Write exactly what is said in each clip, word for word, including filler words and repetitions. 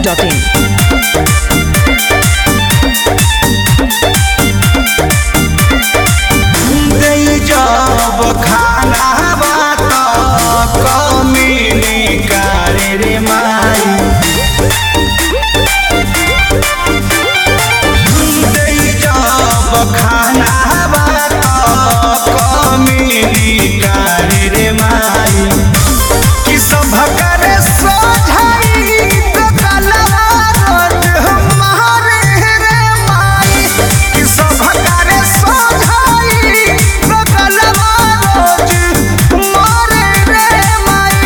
Dot in. जब खाना बात कमी निकाले रे माई जब खाना बात कमी निकाले रे माई कि सब करे सोझाई तो कलवा रोज हमारे रे माई कि सब करे सोझाई तो कलवा रोज हमारे रे माई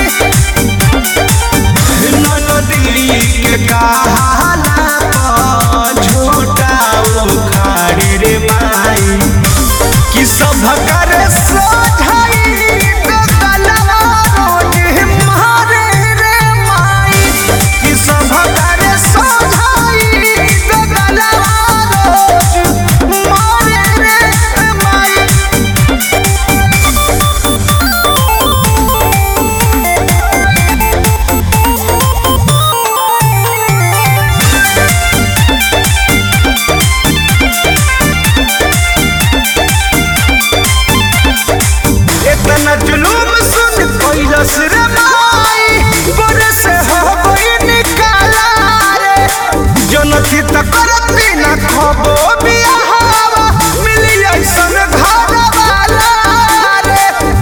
ननदी के कहाला पर झूठा उखाड़े रे माई कि सब करे सोझाई तो कलवा रोज हमारे रे माई कि सब करे सोझाई तो कलवा रोज हमारे रे माई। इतना जुलूम सुन कैलस रे माई गोरे से हो गई निकाला रे जनती त करती न खबो बियाहवा मिली ऐसन घर वाला रे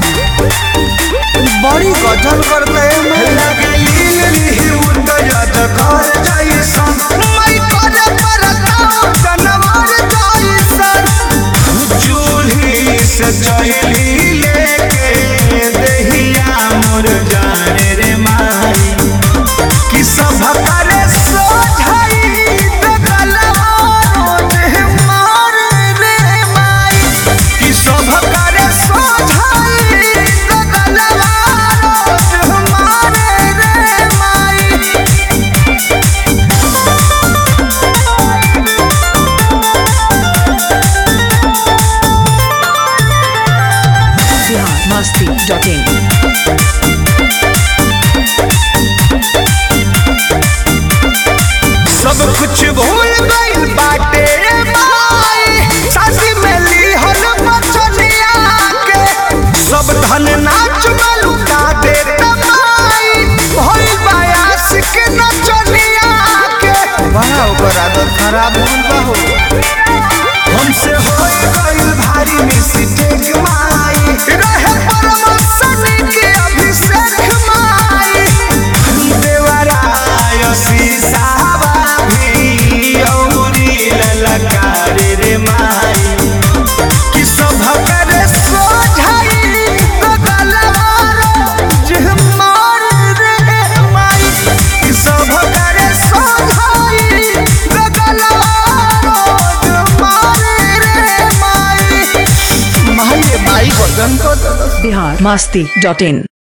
बड़ी गजल करते में लगली उदयत कर जैसन मैं करे परता जनवर जैसन चूल्ही से चली लेके दहिया मोर जाने रे माई कि सब करे सोझाई तो कलवा रोज हमारे रे माई कि सब करे सोझाई तो कलवा रोज हमारे रे माई। बिहार मस्ती डॉट इन। सब कुछ भूल गइल बाटे माई सासी में लिहल बचनिया के सब धन नाच में लुटा दे माई भइल बायास के नचनिया के बड़ा ओकर आदत खराब होल बा हो हमसे हो गइल भारी मिस्टेक माई रहे परमसन के अभिषेक माई देवराय शीशा ललकारे रे माई कि सब करे सोझाई तो कलवा रोज हमारे रे माई कि सब करे सोझाई तो कलवा रोज हमारे रे माई माई माई बदन को बिहार मस्ती डॉट इन।